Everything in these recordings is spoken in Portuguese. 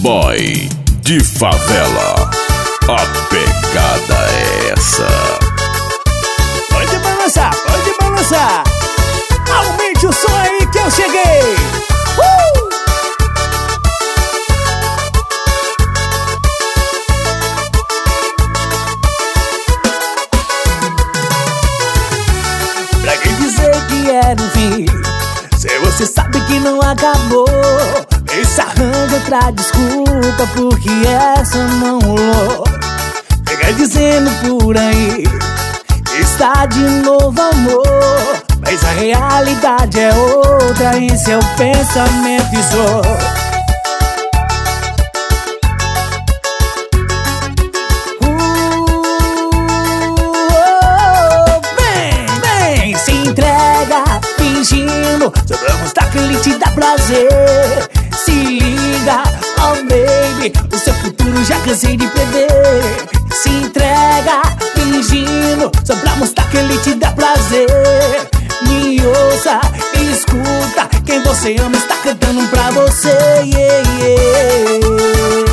Boy de favela, a pegada é essa. Pode balançar, pode balançar. Aumente o som aí que eu cheguei. Pra quem dizer que era um fim, se você sabe que não acabou, esse arranja outra desculpa porque essa não rolou. Fica dizendo por aí que está de novo amor, mas a realidade é outra em seu pensamento e sou. Vem, se entrega fingindo, só pra mostrar que ele te dá prazer. Se liga, oh baby, o seu futuro já cansei de prever. Se entrega fingindo, só pra mostrar que ele te dá prazer. Me ouça, escuta, quem você ama está cantando pra você, yeah, yeah.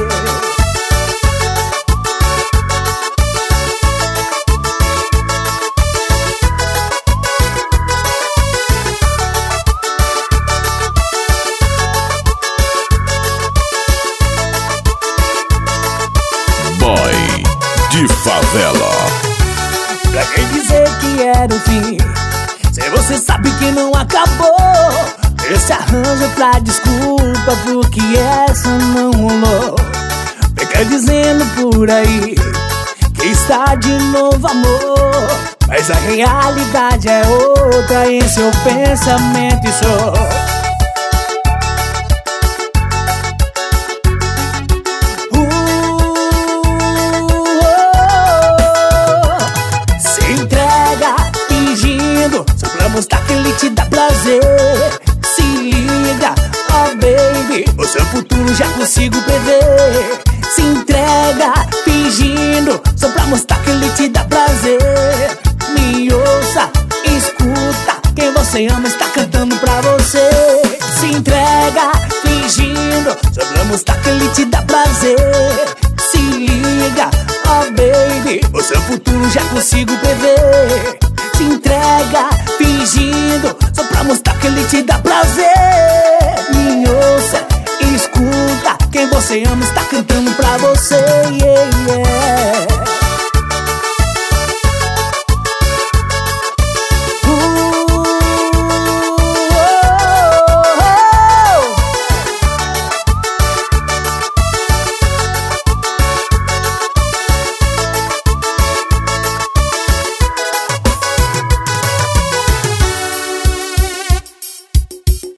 Boy de favela. Pra quem dizer que era o fim, se você sabe que não acabou, esse arranja outra desculpa porque essa não rolou. Fica dizendo por aí que está de novo amor, mas a realidade é outra em seu pensamento e sou. Só pra mostrar que ele te dá prazer. Se liga, oh baby, o seu futuro já consigo prever. Se entrega, fingindo, só pra mostrar que ele te dá prazer. Me ouça, escuta, quem você ama está cantando pra você. Se entrega, fingindo, só pra mostrar que ele te dá prazer. Se liga, oh baby, o seu futuro já consigo prever. Se entrega, fingindo, só pra mostrar que ele te dá prazer. Me ouça, escuta, quem você ama está cantando